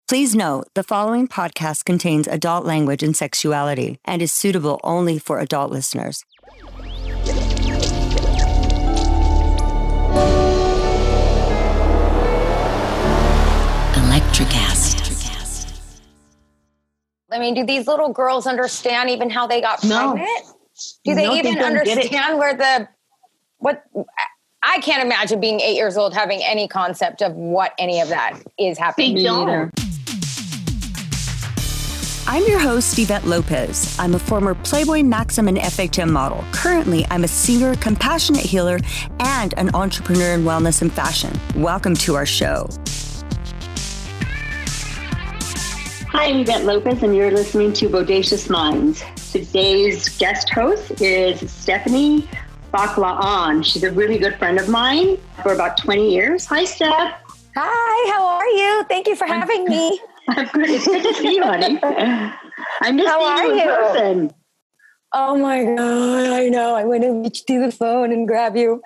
Please note, the following podcast contains adult language and sexuality and is suitable only for adult listeners. Electricast. I mean, do these little girls understand even how they got pregnant? Do they even understand what? I can't imagine being 8 years old having any concept of what any of that is happening. They don't. I'm your host, Yvette Lopez. I'm a former Playboy, Maxim, and FHM model. Currently, I'm a singer, compassionate healer, and an entrepreneur in wellness and fashion. Welcome to our show. Hi, I'm Yvette Lopez, and you're listening to Bodacious Minds. Today's guest host is Stephanie Baclahan. She's a really good friend of mine for about 20 years. Hi, Steph. Hi, how are you? Thank you for having me. I'm good. It's good to see you, honey. I miss seeing you in person. Oh my God, I know. I'm going to reach to the phone and grab you.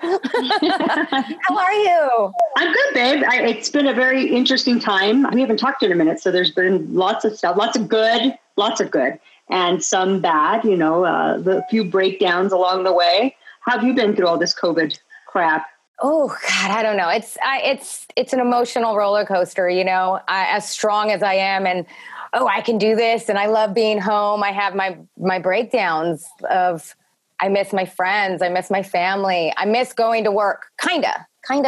How are you? I'm good, babe. It's been a very interesting time. We haven't talked in a minute, so there's been lots of stuff, lots of good, and some bad, the few breakdowns along the way. How have you been through all this COVID crap? Oh God, I don't know. It's an emotional roller coaster, as strong as I am and, I can do this. And I love being home. I have my breakdowns of, I miss my friends. I miss my family. I miss going to work. Kinda.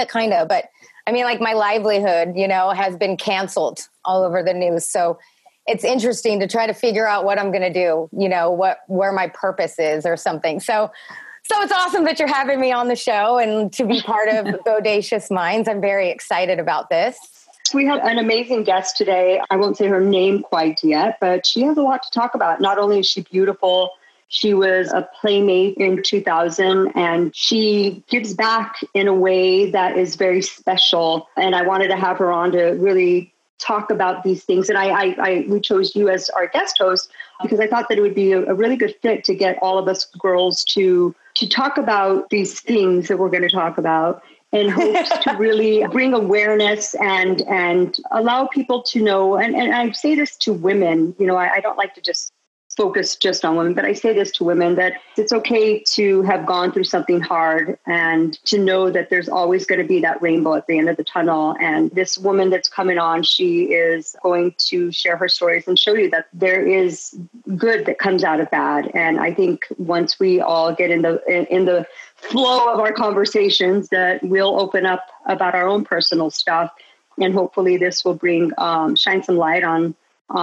But I mean, like my livelihood, has been canceled all over the news. So it's interesting to try to figure out what I'm going to do, where my purpose is or something. So it's awesome that you're having me on the show and to be part of Bodacious Minds. I'm very excited about this. We have an amazing guest today. I won't say her name quite yet, but she has a lot to talk about. Not only is she beautiful, she was a playmate in 2000, and she gives back in a way that is very special. And I wanted to have her on to really talk about these things. And we chose you as our guest host because I thought that it would be a really good fit to get all of us girls to talk about these things that we're going to talk about in hopes to really bring awareness and allow people to know. And I say this to women, I don't like to just focus just on women, but I say this to women that it's okay to have gone through something hard and to know that there's always going to be that rainbow at the end of the tunnel. And this woman that's coming on, she is going to share her stories and show you that there is good that comes out of bad. And I think once we all get in the flow of our conversations, that we'll open up about our own personal stuff. And hopefully this will bring, shine some light on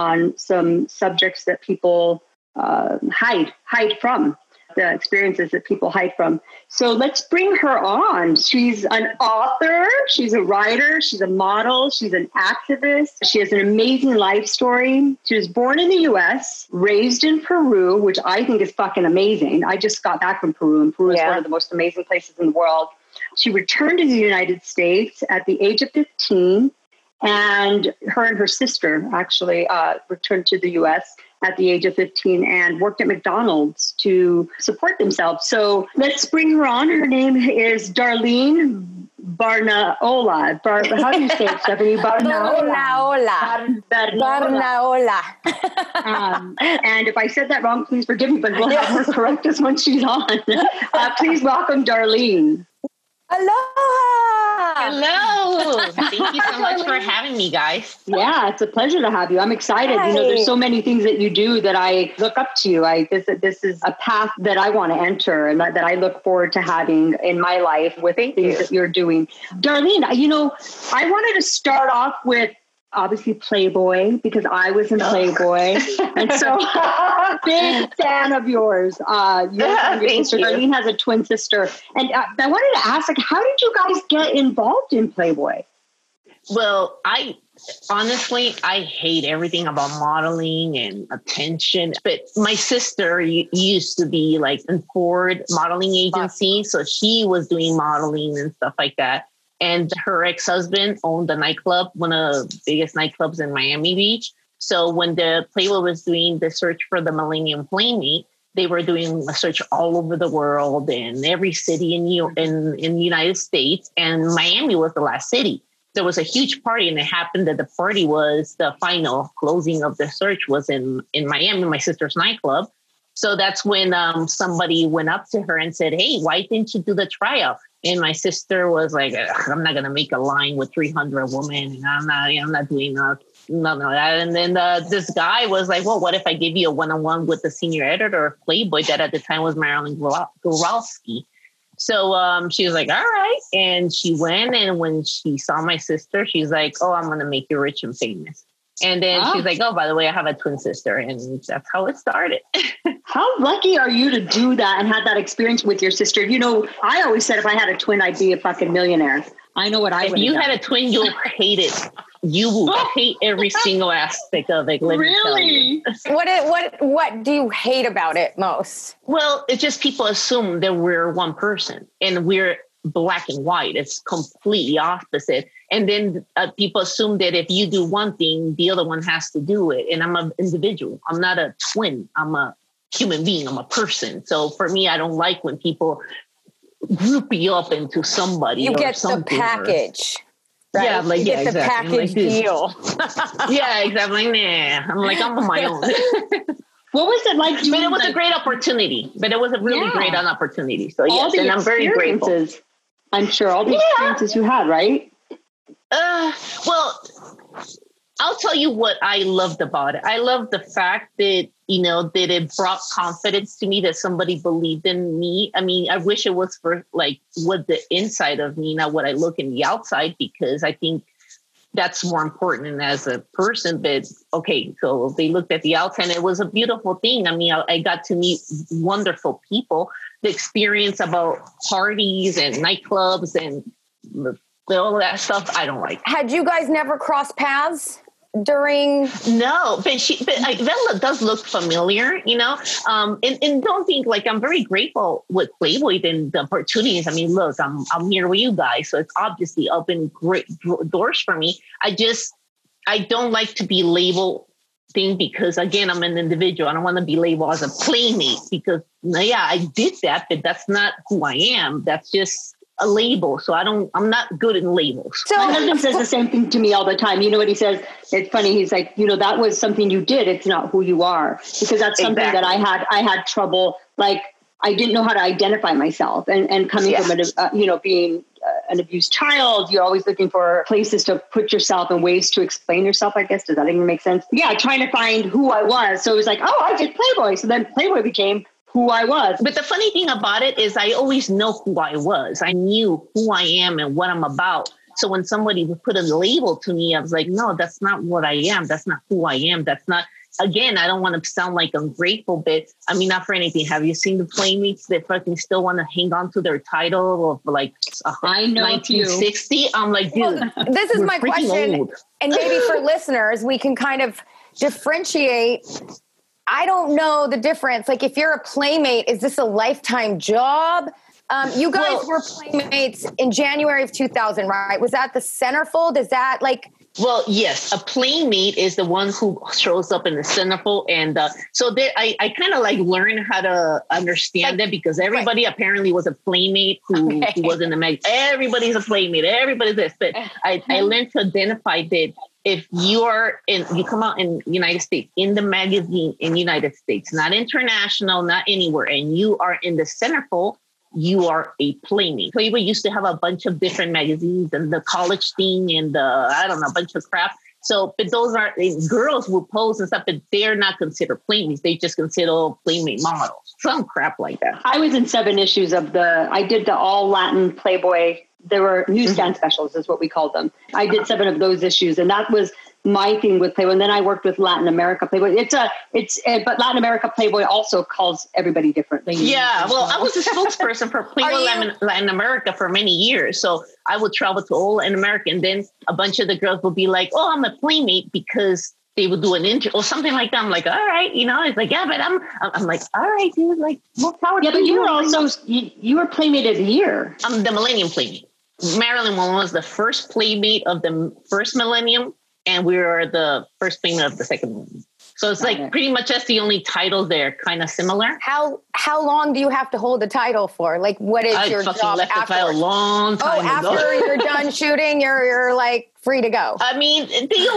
some subjects that people hide from, the experiences that people hide from. So let's bring her on. She's an author, she's a writer, she's a model, she's an activist. She has an amazing life story. She was born in the US, raised in Peru, which I think is fucking amazing. I just got back from Peru, and Peru is one of the most amazing places in the world. She returned to the United States at the age of 15. And her and her sister actually returned to the U.S. at the age of 15 and worked at McDonald's to support themselves. So let's bring her on. Her name is Darlene Barnaola. How do you say it, Stephanie? Barnaola. And if I said that wrong, please forgive me, but we'll have her correct us when she's on. Please welcome Darlene. Aloha! Hello. Thank you so much for having me, guys. Yeah, it's a pleasure to have you. I'm excited. Hi. There's so many things that you do that I look up to. This is a path that I want to enter and that I look forward to having in my life with things that you're doing. Darlene, I wanted to start off with obviously Playboy, because I was in Playboy. And so big fan of yours. Your sister, Darlene, has a twin sister. And I wanted to ask, how did you guys get involved in Playboy? Well, I hate everything about modeling and attention. But my sister used to be like in Ford modeling agency. So she was doing modeling and stuff like that. And her ex-husband owned a nightclub, one of the biggest nightclubs in Miami Beach. So when the Playboy was doing the search for the Millennium Playmate, they were doing a search all over the world in every city in the United States. And Miami was the last city. there was a huge party, and it happened that the party was the final closing of the search was in Miami, my sister's nightclub. So that's when somebody went up to her and said, hey, why didn't you do the tryout? And my sister was like, I'm not going to make a line with 300 women. And I'm not doing none of that. And then this guy was like, well, what if I give you a one-on-one with the senior editor of Playboy that at the time was Marilyn Guralski? So she was like, all right. And she went. And when she saw my sister, she's like, oh, I'm going to make you rich and famous. And then she's like, oh, by the way, I have a twin sister. And that's how it started. How lucky are you to do that and have that experience with your sister? You know, I always said if I had a twin, I'd be a fucking millionaire. I know what I would. If you had a twin, you'll hate it. You will hate every single aspect of it. Really? What do you hate about it most? Well, it's just people assume that we're one person and we're black and white. It's completely opposite. And then people assume that if you do one thing, the other one has to do it. And I'm an individual. I'm not a twin. I'm a human being. I'm a person. So for me, I don't like when people group you up into somebody. You get the package. Right? Yeah, like, you get the package deal. Yeah, exactly. Nah. I'm on my own. What was it like doing? But it was a great opportunity. But it was a really great opportunity. So yes, and I'm very grateful. I'm sure all the experiences you had, right? Well, I'll tell you what I loved about it. I love the fact that, that it brought confidence to me, that somebody believed in me. I mean, I wish it was for what the inside of me, not what I look in the outside, because I think that's more important as a person. But okay, so they looked at the outside and it was a beautiful thing. I mean, I got to meet wonderful people. The experience about parties and nightclubs and all of that stuff, I don't like. Had you guys never crossed paths during? No, but Vela does look familiar, and don't think I'm very grateful with Playboy and the opportunities. I mean, look, I'm here with you guys, so it's obviously opened great doors for me. I don't like to be labeled thing because, again, I'm an individual. I don't want to be labeled as a playmate because, I did that, but that's not who I am. That's just a label. So I'm not good in labels. So my husband says the same thing to me all the time. You know what he says? It's funny. He's like, that was something you did. It's not who you are, because that's something that I had trouble. Like, I didn't know how to identify myself and coming from being an abused child, you're always looking for places to put yourself and ways to explain yourself, I guess. Does that even make sense? Yeah. Trying to find who I was. So it was like, oh, I did Playboy. So then Playboy became who I was. But the funny thing about it is I always know who I was. I knew who I am and what I'm about. So when somebody would put a label to me, I was like, no, that's not what I am. That's not who I am. That's not, again, I don't want to sound like ungrateful, but I mean, not for anything. Have you seen the Playmates that fucking still want to hang on to their title of I know 1960? I'm like, dude, this is my question. Old. And maybe for listeners, we can kind of differentiate. I don't know the difference. Like, if you're a Playmate, is this a lifetime job? You guys were Playmates in January of 2000, right? Was that the centerfold? Is that like... Well, yes, a Playmate is the one who shows up in the centerfold. And so I kind of learned how to understand that, because everybody apparently was a Playmate who was in the mag. Everybody's a Playmate. Everybody's this. But I learned to identify that if you come out in the United States, in the magazine in the United States, not international, not anywhere, and you are in the centerfold, you are a Playmate. Playboy used to have a bunch of different magazines and the college thing and a bunch of crap. So, but those are girls will pose and stuff, but they're not considered Playmates. They just consider Playmate models, some crap like that. I was in 7 issues I did the all Latin Playboy. There were newsstand specials is what we called them. I did 7 of those issues, and that was my thing with Playboy. And then I worked with Latin America Playboy. But Latin America Playboy also calls everybody differently. Yeah. Well, I was a spokesperson for Playboy Latin America for many years. So I would travel to all Latin America, and then a bunch of the girls would be like, oh, I'm a Playmate, because they would do an intro or something like that. I'm like, all right, it's like, yeah, but I'm like, all right, dude, like, more power. Yeah, but you were also, you were Playmate of the Year. I'm the Millennium Playmate. Marilyn Monroe was the first Playmate of the first millennium. and we were the first playmate of the second one. So it's like pretty much that's the only title there, kind of similar. How long do you have to hold the title for? Like, what is your job left after? The title a long time ago. After you're done shooting, you're like free to go. I mean,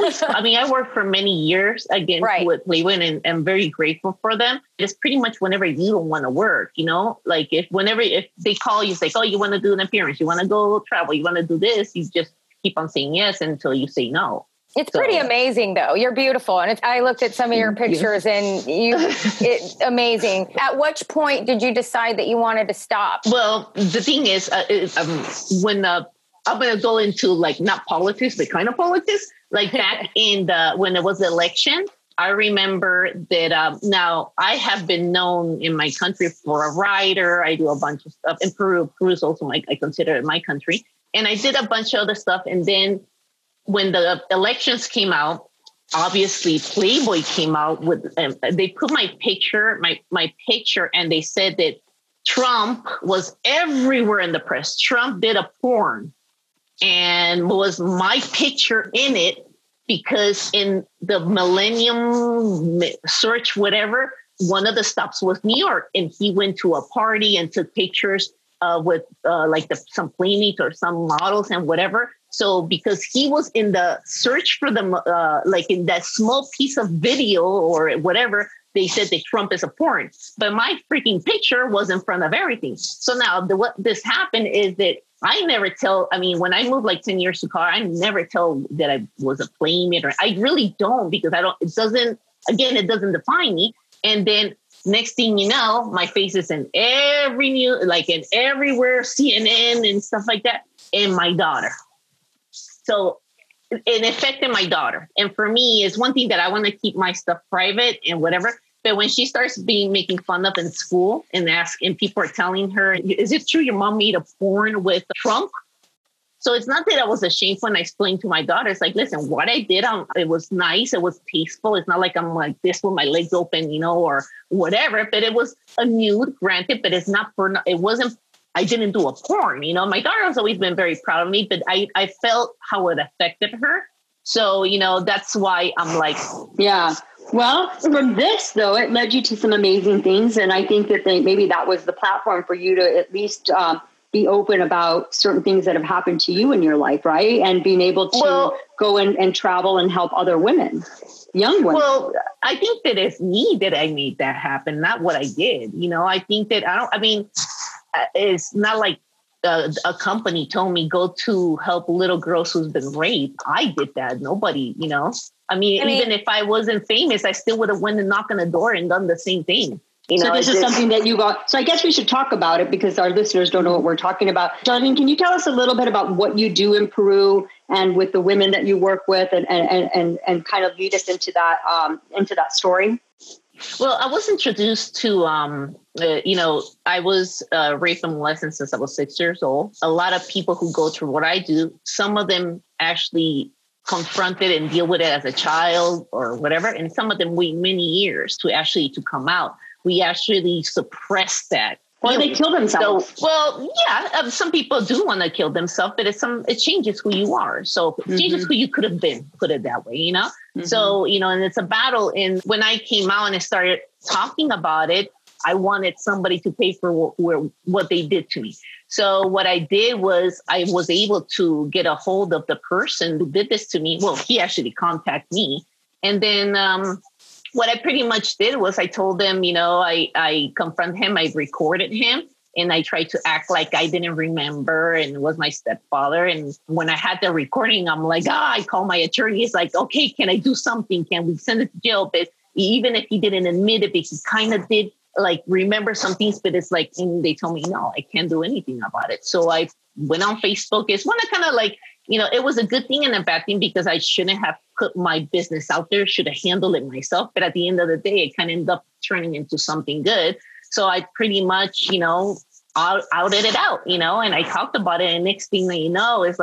I worked for many years again with Playboy, and I'm very grateful for them. It's pretty much whenever you don't want to work, like if they call you, say, oh, you want to do an appearance, you want to go travel, you want to do this, you just keep on saying yes until you say no. It's pretty amazing, though. You're beautiful. And I looked at some of your pictures and it's amazing. At which point did you decide that you wanted to stop? Well, the thing is, when I'm going to go into like not politics, but kind of politics, like back in when there was the election, I remember that now I have been known in my country for a writer. I do a bunch of stuff in Peru. Peru is also I consider it my country. And I did a bunch of other stuff. And then when the elections came out, obviously Playboy came out with, they put my picture, and they said that Trump was everywhere in the press. Trump did a porn and was my picture in it because in the Millennium search, whatever, one of the stops was New York, and he went to a party and took pictures with some playmates or some models and whatever. So because he was in the search for them, like in that small piece of video or whatever, they said that Trump is a porn. But my freaking picture was in front of everything. So now what this happened is that I never tell, when I moved like 10 years to car, I never tell that I was a playmate, or I really don't, because it doesn't define me. And then next thing you know, my face is in every news, like in everywhere, CNN and stuff like that, and my daughter. So it affected my daughter. And for me, it's one thing that I want to keep my stuff private and whatever. But when she starts making fun of in school and people are telling her, is it true your mom made a porn with Trump? So it's not that I was ashamed when I explained to my daughter. It's like, listen, what I did, it was nice. It was tasteful. It's not like I'm like this with my legs open, or whatever. But it was a nude, granted, but I didn't do a porn, My daughter has always been very proud of me, but I felt how it affected her. So, that's why I'm like... Yeah. Well, from this, though, it led you to some amazing things. And I think that maybe that was the platform for you to at least be open about certain things that have happened to you in your life, right? And being able to go and travel and help other women, young women. Well, I think that it's me that I made that happen, not what I did. I think that it's not like a company told me go to help little girls who's been raped. I did that. Nobody, even if I wasn't famous, I still would have went and knocked on the door and done the same thing. So this is something that you got. So I guess we should talk about it because our listeners don't know what we're talking about. Darlene, can you tell us a little bit about what you do in Peru and with the women that you work with, and kind of lead us into that story? Well, I was introduced to, I was raped and molested since I was 6 years old. A lot of people who go through what I do, some of them actually confront it and deal with it as a child or whatever. And some of them wait many years to come out. We actually suppress that. Or they kill themselves. So, some people do want to kill themselves, but it changes who you are. So it changes who you could have been, put it that way, Mm-hmm. So, and it's a battle. And when I came out and I started talking about it, I wanted somebody to pay for what they did to me. So what I did was I was able to get a hold of the person who did this to me. Well, he actually contacted me. And then what I pretty much did was I told them, I confronted him, I recorded him, and I tried to act like I didn't remember and it was my stepfather. And when I had the recording, I'm like, I called my attorney. He's like, okay, can I do something? Can we send it to jail? But even if he didn't admit it, because he kind of did like remember some things, but it's like, and they told me, no, I can't do anything about it. So I went on Facebook. It's one of kind of like, it was a good thing and a bad thing because I shouldn't have put my business out there, should have handled it myself. But at the end of the day, it kind of ended up turning into something good. So I pretty much, outed it out, and I talked about it. And next thing that you know is like,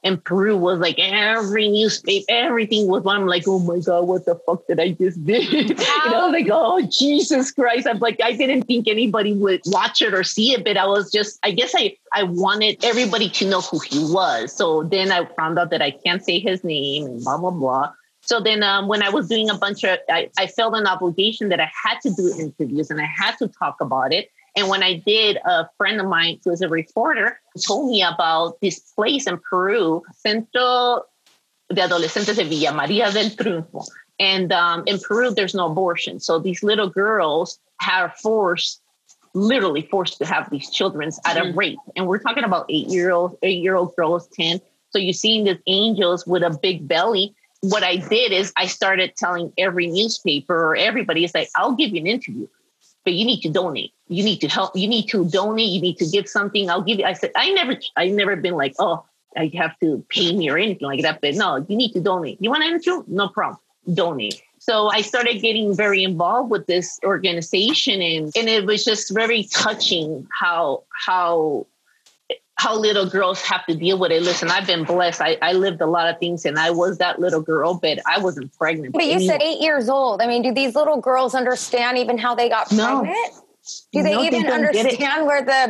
And Peru was like every newspaper, everything was on. I'm like, oh my God, what the fuck did I just do? Like, oh, Jesus Christ. I'm like, I didn't think anybody would watch it or see it, but I guess I wanted everybody to know who he was. So then I found out that I can't say his name and blah, blah, blah. So then when I was doing I felt an obligation that I had to do interviews and I had to talk about it. And when I did, a friend of mine who was a reporter told me about this place in Peru, Centro de Adolescentes de Villa María del Triunfo. And in Peru, there's no abortion. So these little girls are literally forced to have these children out of rape. And we're talking about 8-year-old girls, 10. So you're seeing these angels with a big belly. What I did is I started telling every newspaper or everybody, it's like, I'll give you an interview, but you need to donate. You need to help. You need to donate. You need to give something. I'll give you. I said, I never been like, oh, I have to pay me or anything like that. But no, you need to donate. You want an interview? No problem. Donate. So I started getting very involved with this organization, and it was just very touching how little girls have to deal with it. Listen, I've been blessed. I lived a lot of things, and I was that little girl, but I wasn't pregnant. But you said 8 years old. I mean, do these little girls understand even how they got pregnant? Do they even understand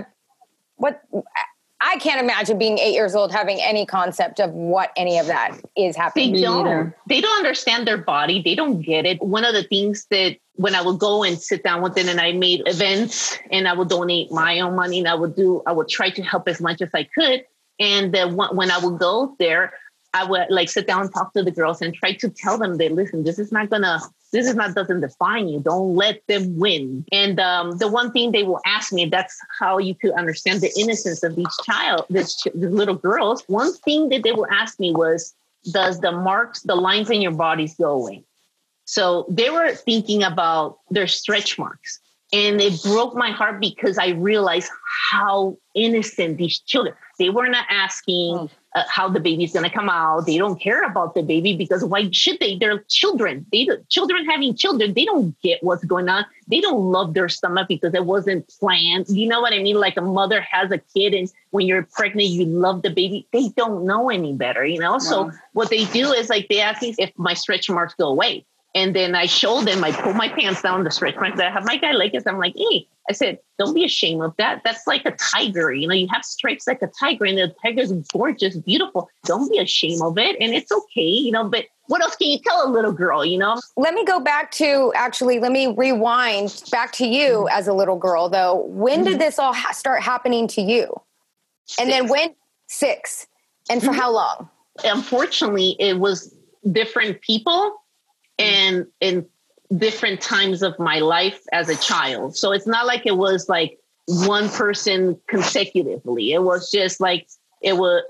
what? I can't imagine being 8 years old having any concept of what any of that is happening. They don't understand their body. They don't get it. One of the things that when I would go and sit down with them and I made events and I would donate my own money and I would try to help as much as I could. And then when I would go there, I would like sit down and talk to the girls and try to tell them that, listen, this doesn't define you. Don't let them win. And the one thing they will ask me, that's how you could understand the innocence of these little girls. One thing that they will ask me was, does the lines in your bodies go away? So they were thinking about their stretch marks. And it broke my heart because I realized how innocent these children, they were not asking how the baby's going to come out. They don't care about the baby because why should they? They're children. Children having children, they don't get what's going on. They don't love their stomach because it wasn't planned. You know what I mean? Like a mother has a kid and when you're pregnant, you love the baby. They don't know any better, you know? Wow. So what they do is like they ask me if my stretch marks go away. And then I show them, I pull my pants down, the stretch marks that I have my guy like this. I'm like, hey, I said, don't be ashamed of that. That's like a tiger. You know, you have stripes like a tiger and the tiger's gorgeous, beautiful. Don't be ashamed of it. And it's okay, you know, but what else can you tell a little girl, you know? Let me go back to, let me rewind back to you as a little girl, though. When did this all start happening to you? And then when? 6. And for how long? Unfortunately, it was different people. And in different times of my life as a child. So it's not like it was like one person consecutively. It was just like, it was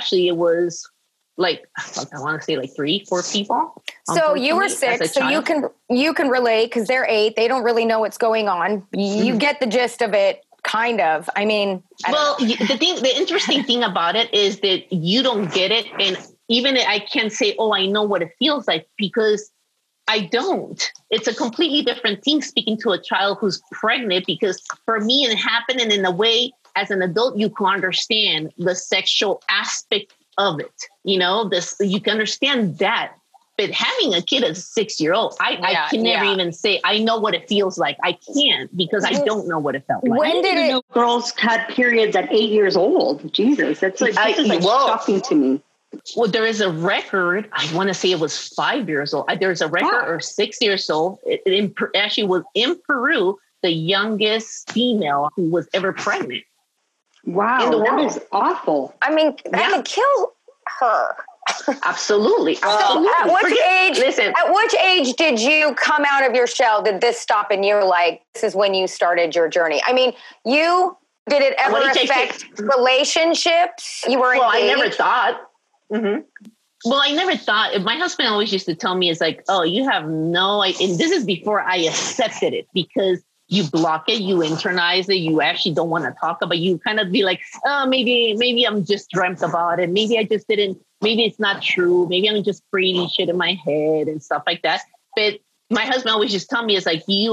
like, I want to say like 3-4 people. So you were 6, so you can relate because they're 8. They don't really know what's going on. You get the gist of it. Kind of. I mean, the interesting thing about it is that you don't get it. And even I can't say, oh, I know what it feels like because I don't. It's a completely different thing speaking to a child who's pregnant because for me, it happened in a way as an adult, you can understand the sexual aspect of it. You know, you can understand that. But having a kid as a 6-year-old, I can never even say, I know what it feels like. I can't because I don't know what it felt like. When did you know girls had periods at 8 years old? Jesus, that's like, shocking to me. Well, there is a record. I want to say it was 5 years old. There's a record or 6 years old. It actually was in Peru, the youngest female who was ever pregnant. Wow, that is awful. I mean, that would kill her. Absolutely. So at which age did you come out of your shell? Did this stop and you're like, this is when you started your journey? I mean, did it ever affect relationships? You were engaged? I never thought. Mm-hmm. Well, I never thought. My husband always used to tell me, "It's like, oh, you have no idea." And this is before I accepted it because you block it, you internalize it, you actually don't want to talk about it. You kind of be like, oh, maybe I'm just dreamt about it. Maybe I just didn't. Maybe it's not true. Maybe I'm just creating shit in my head and stuff like that. But my husband always just tell me, it's like, you are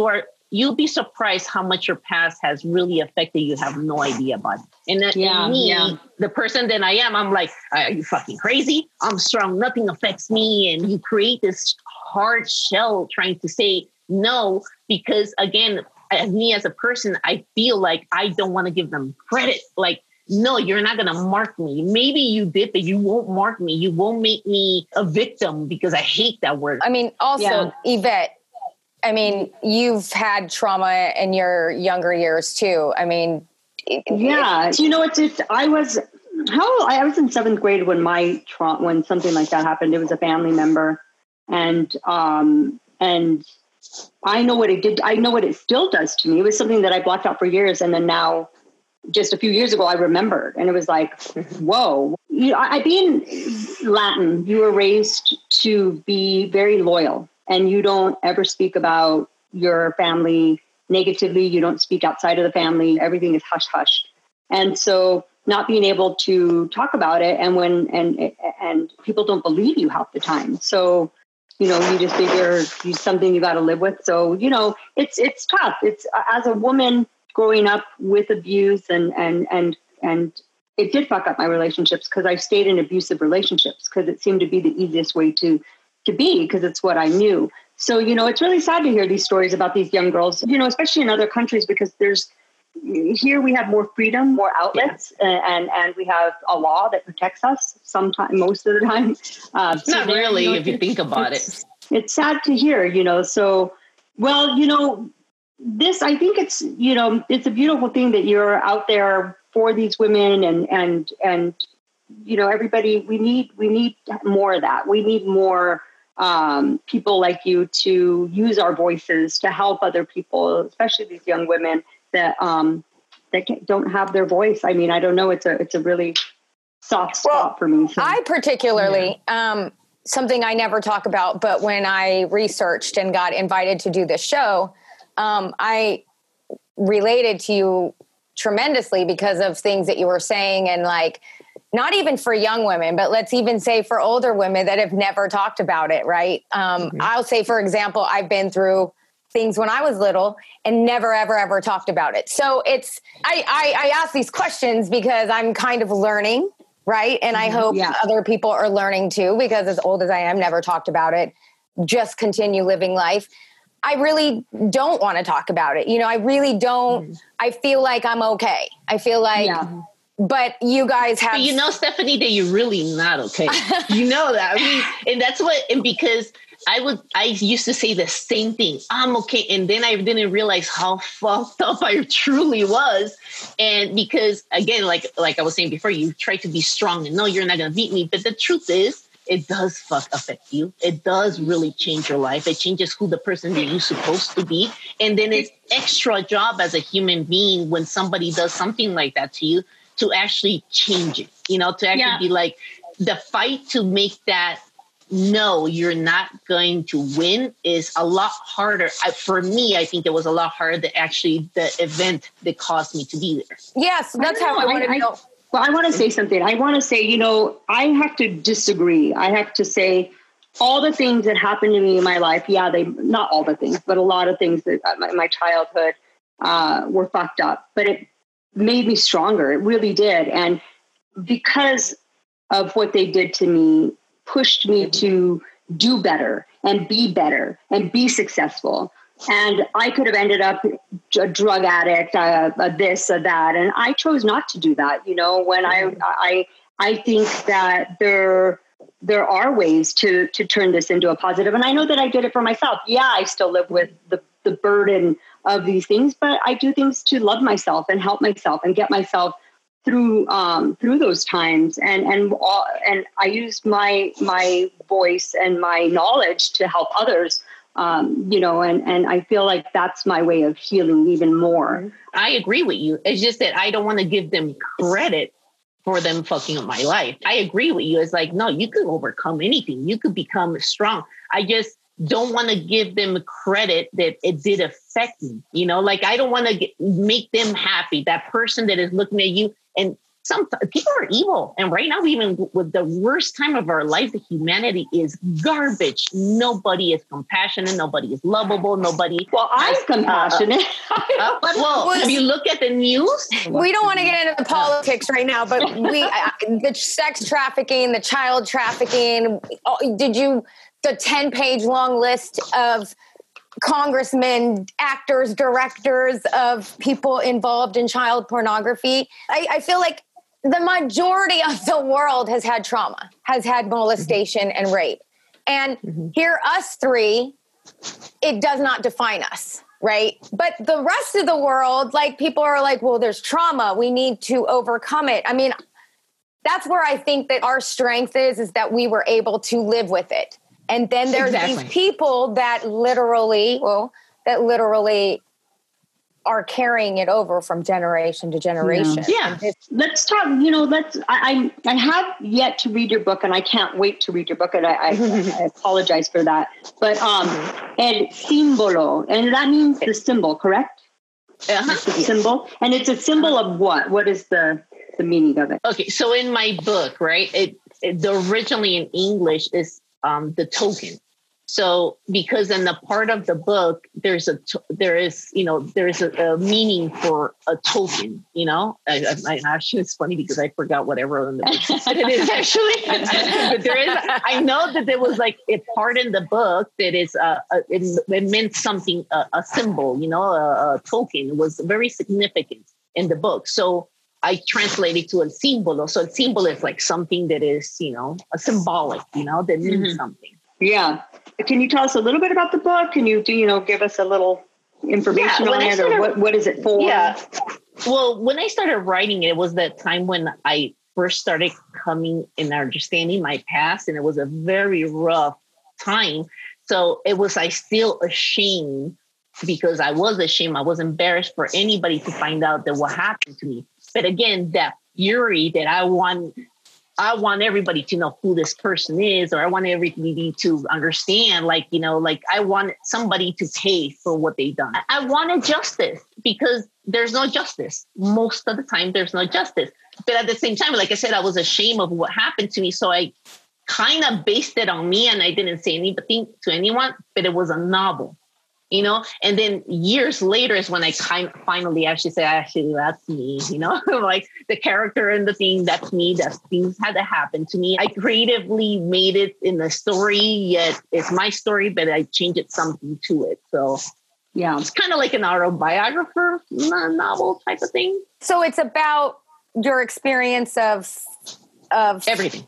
you'll be surprised how much your past has really affected you. Have no idea about it. And the person that I am, I'm like, are you fucking crazy? I'm strong. Nothing affects me. And you create this hard shell trying to say no, because again, me as a person, I feel like I don't want to give them credit. Like, no, you're not going to mark me. Maybe you did, but you won't mark me. You won't make me a victim, because I hate that word. I mean, also, Yvette, I mean, you've had trauma in your younger years too. I mean, you know, I was in 7th grade when when something like that happened. It was a family member, and I know what it did. I know what it still does to me. It was something that I blocked out for years, and then now, just a few years ago, I remembered, and it was like, whoa. You know, I being Latin, you were raised to be very loyal, and you don't ever speak about your family negatively. You don't speak outside of the family. Everything is hush hush. And so not being able to talk about it, and people don't believe you half the time. So, you know, you just figure it's something you got to live with. So, you know, it's tough. It's as a woman growing up with abuse, and it did fuck up my relationships, because I stayed in abusive relationships because it seemed to be the easiest way to be, because it's what I knew. So, you know, it's really sad to hear these stories about these young girls, you know, especially in other countries, because here we have more freedom, more outlets, and we have a law that protects us most of the time. Not really, you know, if you think about it. It's sad to hear, you know, so, well, you know, I think it's, you know, it's a beautiful thing that you're out there for these women, and, you know, everybody, we need more of that. We need more people like you to use our voices to help other people, especially these young women that don't have their voice. I mean, I don't know. It's a really soft spot for me. So. I particularly, something I never talk about, but when I researched and got invited to do this show, I related to you tremendously because of things that you were saying, and like, not even for young women, but let's even say for older women that have never talked about it. Right. I'll say, for example, I've been through things when I was little and never, ever, ever talked about it. So I ask these questions because I'm kind of learning. Right. And I hope other people are learning too, because as old as I am, never talked about it, just continue living life. I really don't want to talk about it. You know, I really don't. I feel like I'm okay. I feel like, but you guys have. But you know, Stephanie, that you're really not okay. You know that. I mean, and that's what, and because I used to say the same thing. I'm okay. And then I didn't realize how fucked up I truly was. And because again, like I was saying before, you try to be strong and no, you're not going to beat me. But the truth is, it does affect you. It does really change your life. It changes who the person that you're supposed to be. And then it's extra job as a human being when somebody does something like that to you to actually change it, you know, to actually be like the fight to make that, no, you're not going to win is a lot harder. For me, I think it was a lot harder than actually the event that caused me to be there. Yes, that's how I want to know. Well, I want to say something. I want to say, you know, I have to disagree. I have to say all the things that happened to me in my life. Yeah, not all the things, but a lot of things that my childhood were fucked up. But it made me stronger. It really did. And because of what they did to me, pushed me to do better and be successful. And I could have ended up a drug addict, this or that. And I chose not to do that. You know, when I think that there are ways to turn this into a positive. And I know that I did it for myself. Yeah, I still live with the burden of these things, but I do things to love myself and help myself and get myself through those times. And I use my voice and my knowledge to help others. You know, and I feel like that's my way of healing even more. I agree with you. It's just that I don't want to give them credit for them fucking up my life. I agree with you. It's like, no, you could overcome anything. You could become strong. I just don't want to give them credit that it did affect me. You know, like I don't want to make them happy. That person that is looking at you and some people are evil. And right now, even with the worst time of our life, the humanity is garbage. Nobody is compassionate. Nobody is lovable. Nobody. Well, I'm compassionate. Have you looked at the news? We don't want to get into the politics right now, but the sex trafficking, the child trafficking, the 10-page long list of congressmen, actors, directors of people involved in child pornography. I feel like the majority of the world has had trauma, has had molestation and rape. And here, us three, it does not define us, right? But the rest of the world, like, people are like, well, there's trauma. We need to overcome it. I mean, that's where I think that our strength is that we were able to live with it. And then there's these people that literally are carrying it over from generation to generation. Yeah. Let's talk, I have yet to read your book, and I can't wait to read your book, and I apologize for that. But el símbolo, and that means the symbol, correct? Uh-huh. The symbol. And it's a symbol of what? What is the meaning of it? Okay, so in my book, right, the originally in English is the token. So because in the part of the book, there is a meaning for a token, I actually, it's funny because I forgot what I wrote in the book. But it is actually, but there is, I know that there was like a part in the book that is, it meant something, a symbol, a token. It was very significant in the book. So I translated to el símbolo. So el símbolo is like something that is, a symbolic, that means something. Yeah. Can you tell us a little bit about the book? Can you give us a little information on it, or what is it for? Yeah. Well, when I started writing it, it was that time when I first started coming and understanding my past, and it was a very rough time. So I still ashamed, because I was ashamed. I was embarrassed for anybody to find out that what happened to me. But again, that fury that I want everybody to know who this person is, or I want everybody to understand, like I want somebody to pay for what they've done. I wanted justice, because there's no justice. Most of the time, there's no justice. But at the same time, like I said, I was ashamed of what happened to me. So I kind of based it on me, and I didn't say anything to anyone, but it was a novel. And then years later is when I finally actually say, that's me, like the character and the thing, that's me, that things had to happen to me. I creatively made it in the story, yet it's my story, but I changed something to it. So yeah, it's kind of like an autobiographer novel type of thing. So it's about your experience of everything.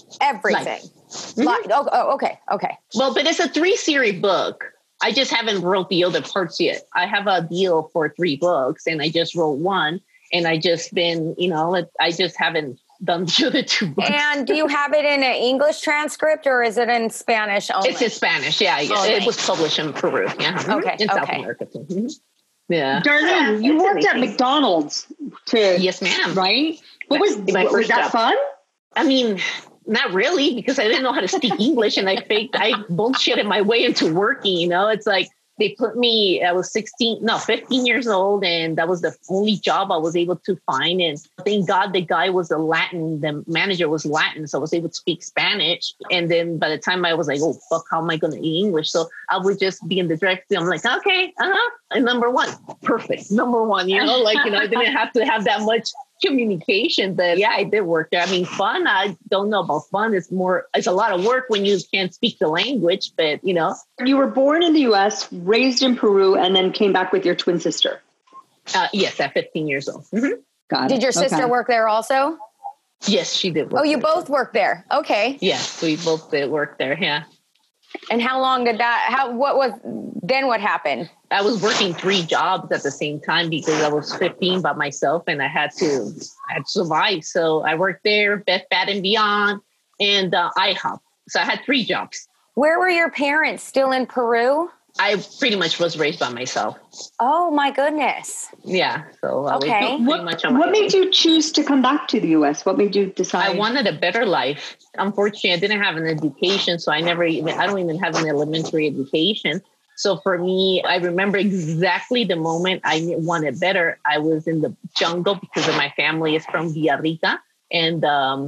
Okay. Well, but it's a 3-series book. I just haven't wrote the other parts yet. I have a deal for 3 books, and I just wrote 1, and I just been, I just haven't done the other 2 books. And do you have it in an English transcript, or is it in Spanish only? It's in Spanish. Yeah. It was published in Peru. Yeah. Okay. In South America too. Yeah. Darlene, you worked at McDonald's Yes, ma'am. Right? Was that job. Fun? I mean, not really, because I didn't know how to speak English, and I bullshitted my way into working. It's like they put me, I was 15 years old, and that was the only job I was able to find. And thank God the guy was the manager was Latin, so I was able to speak Spanish. And then by the time I was like, oh, fuck, how am I going to eat English? So I would just be in the directory. I'm like, okay, and number 1, perfect. Number 1, I didn't have to have that much communication, but yeah, I did work there. I mean, fun, I don't know about fun. It's a lot of work when you can't speak the language, but You were born in the US, raised in Peru, and then came back with your twin sister. Yes, at 15 years old. Mm-hmm. Got it. Did your sister work there also? Yes, she did work. Oh, you both worked there. Okay. Yes, we both did work there. Yeah. And how long did what happened? I was working 3 jobs at the same time because I was 15 by myself, and I had to survive. So I worked there, Bed Bath & Beyond, and IHOP. So I had 3 jobs. Where were your parents? Still in Peru? I pretty much was raised by myself. Oh my goodness. Yeah. So okay. What made you choose to come back to the US? What made you decide? I wanted a better life. Unfortunately, I didn't have an education, so I don't even have an elementary education. So for me, I remember exactly the moment I wanted better. I was in the jungle because of my family is from Villarrica. And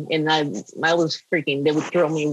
I was freaking, they would throw me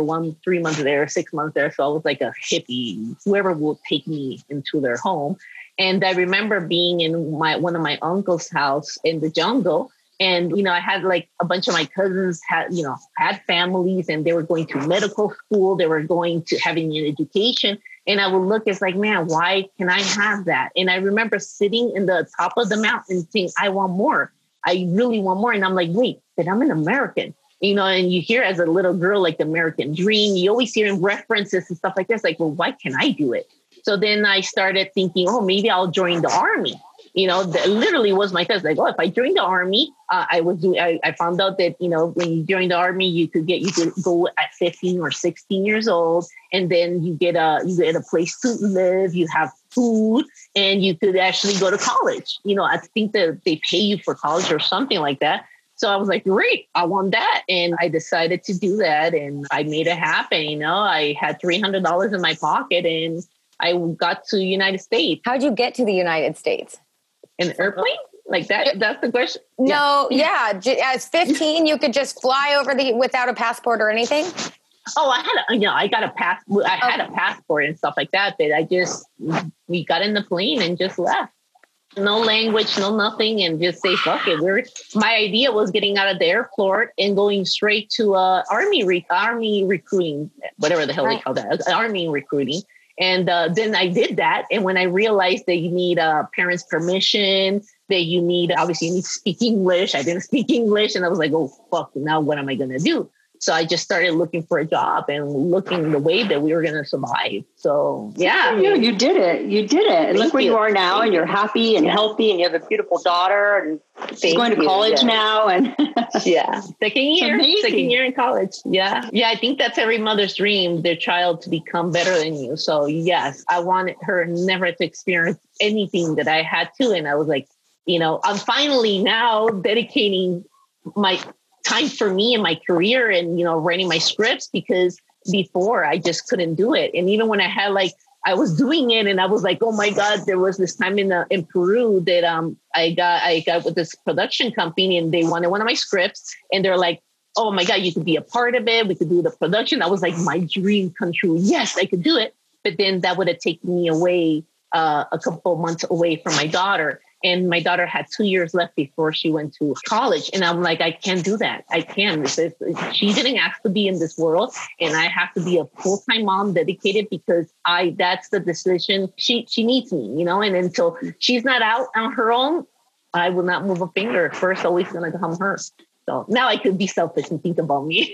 3 months there, 6 months there. So I was like a hippie, whoever would take me into their home. And I remember being in one of my uncle's house in the jungle. And, I had like a bunch of my cousins had families, and they were going to medical school. They were going to having an education. And I would look, it's like, man, why can I have that? And I remember sitting in the top of the mountain saying, I want more. I really want more. And I'm like, wait, but I'm an American, and you hear as a little girl, like the American dream, you always hear in references and stuff like this, like, well, why can't I do it? So then I started thinking, oh, maybe I'll join the army. That literally was my test. Like, oh, if I join the army, I found out that, when you join the army, you could go at 15 or 16 years old. And then you get a place to live, you have food, and you could actually go to college. I think that they pay you for college or something like that. So I was like, great, I want that. And I decided to do that, and I made it happen. I had $300 in my pocket, and I got to the United States. How'd you get to the United States? An airplane? Like that? That's the question? No, yeah. As 15, you could just fly over without a passport or anything? Oh, I got a passport. I had a passport and stuff like that, but we got in the plane and just left. No language, no nothing, and just say, fuck it. My idea was getting out of the airport and going straight to army recruiting, whatever the hell they call that, army recruiting. And then I did that. And when I realized that you need parents' permission, that you need to speak English. I didn't speak English. And I was like, oh, fuck, now what am I going to do? So I just started looking for a job and looking the way that we were going to survive. So, yeah. You did it. And look where you are now, and you're happy and healthy, and you have a beautiful daughter, and she's going to college now. And yeah. Second year in college. Yeah. Yeah. I think that's every mother's dream, their child to become better than you. So yes, I wanted her never to experience anything that I had to. And I was like, I'm finally now dedicating my time for me and my career and, writing my scripts, because before I just couldn't do it. And even when I had I was doing it and I was like, oh my God, there was this time in Peru that I got with this production company, and they wanted one of my scripts, and they're like, oh my God, you could be a part of it. We could do the production. That was like my dream come true. Yes, I could do it. But then that would have taken me away a couple of months away from my daughter. And my daughter had 2 years left before she went to college. And I'm like, I can't do that. I can't. She didn't ask to be in this world. And I have to be a full-time mom dedicated, because that's the decision. She needs me, and until she's not out on her own, I will not move a finger. First, always going to come her. So now I could be selfish and think about me.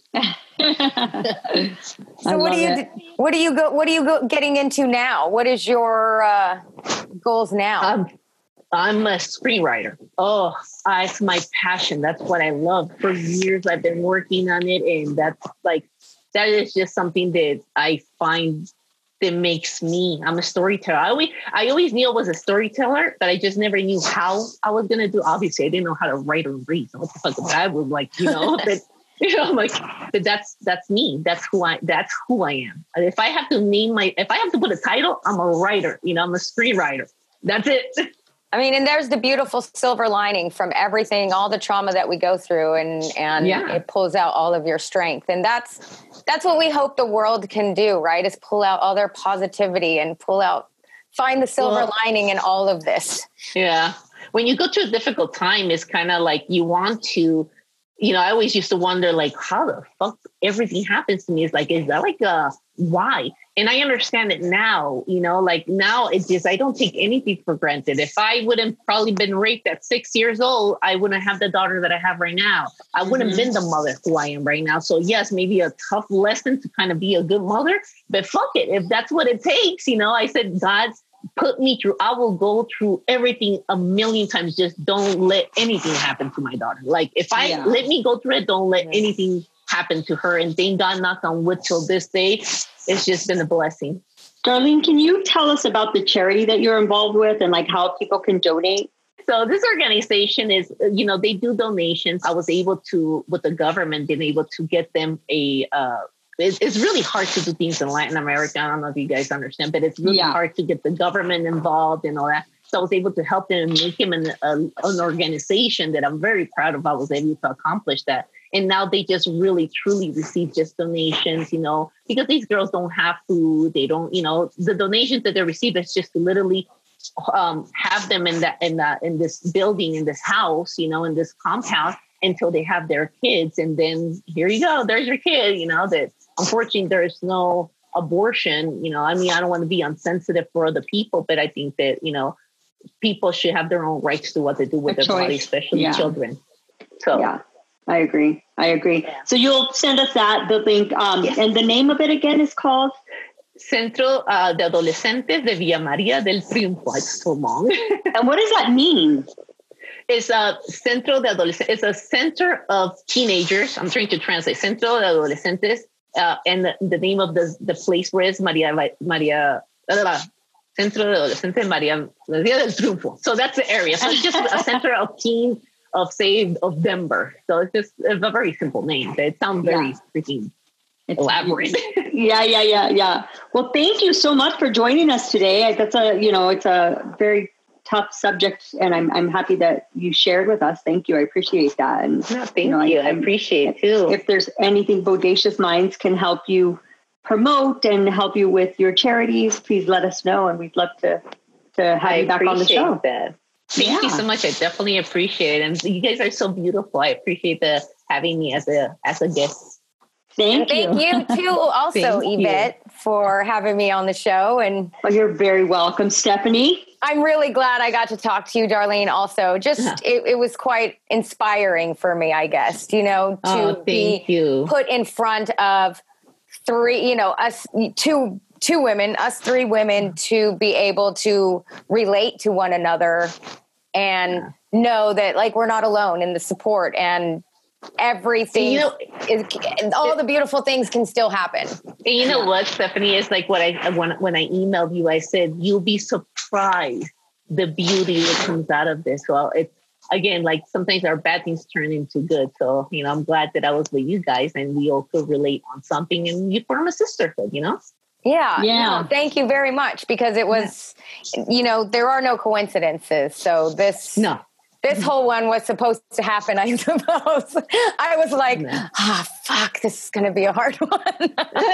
So what are you getting into now? What is your goals now? I'm a screenwriter. Oh, it's my passion. That's what I love. For years, I've been working on it. And that is just something that I find that makes me, I'm a storyteller. I always knew I was a storyteller, but I just never knew how I was going to do. Obviously, I didn't know how to write or read. So what the fuck, I was like, but, I'm like, but that's me. That's who I am. If I have to put a title, I'm a writer, I'm a screenwriter. That's it. I mean, and there's the beautiful silver lining from everything, all the trauma that we go through, and it pulls out all of your strength. And that's what we hope the world can do, right? Is pull out all their positivity and find the silver lining in all of this. Yeah. When you go through a difficult time, it's kind of like you want to, I always used to wonder, how the fuck everything happens to me. It's like, is that why? And I understand it now, now it's just, I don't take anything for granted. If I wouldn't probably been raped at 6 years old, I wouldn't have the daughter that I have right now. I wouldn't have been the mother who I am right now. So yes, maybe a tough lesson to kind of be a good mother, but fuck it. If that's what it takes, I said, God, put me through. I will go through everything a million times. Just don't let anything happen to my daughter. Let me go through it, don't let anything happen to her. And thank God, knock on wood, till this day, it's just been a blessing. Darlene, can you tell us about the charity that you're involved with and how people can donate? So this organization is, they do donations. I was able to, with the government, been able to get them a it's really hard to do things in Latin America. I don't know if you guys understand, but it's really hard to get the government involved and all that. So I was able to help them and make him an organization that I'm very proud of. I was able to accomplish that. And now they just really, truly receive just donations, because these girls don't have food. They don't, the donations that they receive is just to literally have them in this building, in this house, in this compound until they have their kids. And then here you go, there's your kid, that unfortunately there's no abortion. I don't want to be insensitive for other people, but I think that, people should have their own rights to what they do with their body, especially children. So yeah, I agree. Yeah. So you'll send us the link. And the name of it again is called Centro de Adolescentes de Villa María del Triunfo. It's so long. And what does that mean? It's a Centro de Adolescentes. It's a center of teenagers. I'm trying to translate Centro de Adolescentes. And the name of the place where it's Centro de Adolescentes María del Triunfo. So that's the area. So it's just a center of teens of Denver. So it's just a very simple name. It sounds very freaking elaborate. Yeah. Well, thank you so much for joining us today. That's it's a very tough subject, and I'm happy that you shared with us. Thank you. I appreciate that. And thank you. I appreciate it too. If there's anything Bodacious Minds can help you promote and help you with your charities, please let us know, and we'd love to have you back on the show. Thank you so much. I definitely appreciate it. And you guys are so beautiful. I appreciate having me as a guest. Thank you. Thank you too also, Yvette, for having me on the show. And you're very welcome, Stephanie. I'm really glad I got to talk to you, Darlene, also. It was quite inspiring for me, I guess, to be put in front of us two women, us three women, to be able to relate to one another and know that we're not alone in the support and everything. All the beautiful things can still happen. And you know what, Stephanie, is when I emailed you, I said, you'll be surprised the beauty that comes out of this. Well, it's, again, sometimes our bad things turn into good. So, I'm glad that I was with you guys and we all could relate on something and you form a sisterhood, Yeah. No, thank you very much, because it was, there are no coincidences. So this whole one was supposed to happen, I suppose. I was like, fuck, this is going to be a hard one.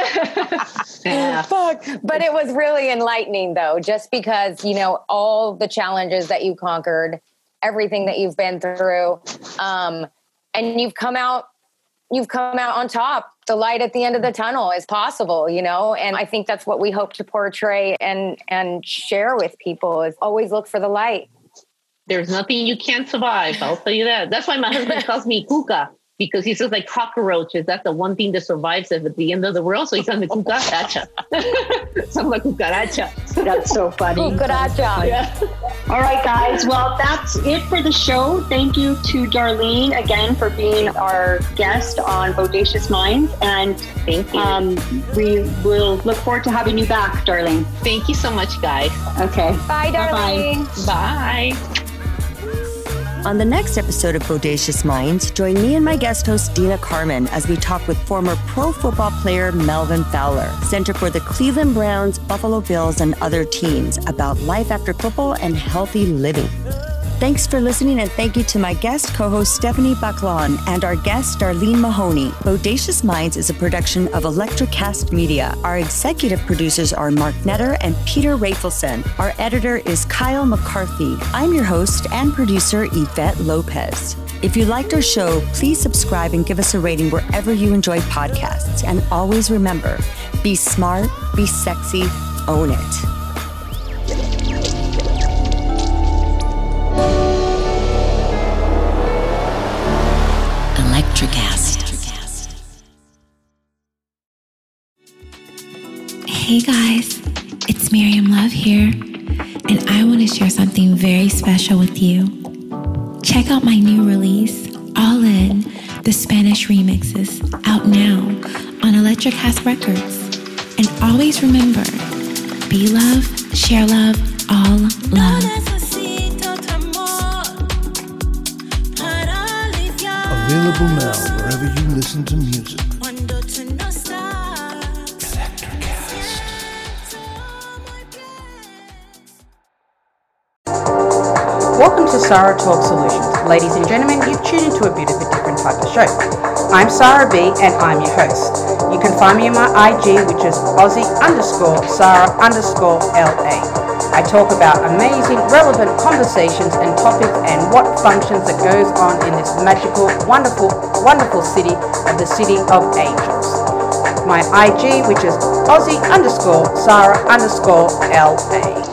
Fuck. But it was really enlightening though, just because, all the challenges that you conquered, everything that you've been through, and you've come out on top. The light at the end of the tunnel is possible, and I think that's what we hope to portray and share with people, is always look for the light. There's nothing you can't survive. I'll tell you that. That's why my husband calls me Cuca, because he says cockroaches. That's the one thing that survives at the end of the world. So he calls me cucaracha. So I'm like cucaracha. That's so funny. Cucaracha. Yeah. All right, guys. Well, that's it for the show. Thank you to Darlene again for being our guest on Bodacious Minds. And thank you. We will look forward to having you back, Darlene. Thank you so much, guys. Okay. Bye, Darlene. Bye. On the next episode of Bodacious Minds, join me and my guest host, Dina Carmen, as we talk with former pro football player Melvin Fowler, center for the Cleveland Browns, Buffalo Bills, and other teams, about life after football and healthy living. Thanks for listening, and thank you to my guest co-host Stephanie Baclon and our guest Darlene Mahoney. Bodacious Minds is a production of Electrocast Media. Our executive producers are Mark Netter and Peter Rafelson. Our editor is Kyle McCarthy. I'm your host and producer, Yvette Lopez. If you liked our show, please subscribe and give us a rating wherever you enjoy podcasts. And always remember, be smart, be sexy, own it. Hey guys, it's Miriam Love here, and I want to share something very special with you. Check out my new release, All In, the Spanish remixes, out now on Electrocast Records. And always remember, be love, share love, all love. Available now wherever you listen to music. Welcome to Sarah Talk Solutions. Ladies and gentlemen, you've tuned into a bit of a different type of show. I'm Sarah B and I'm your host. You can find me on my IG, which is Aussie_Sarah_LA. I talk about amazing, relevant conversations and topics and what functions that goes on in this magical, wonderful, wonderful city of the City of Angels. My IG, which is Aussie_Sarah_LA.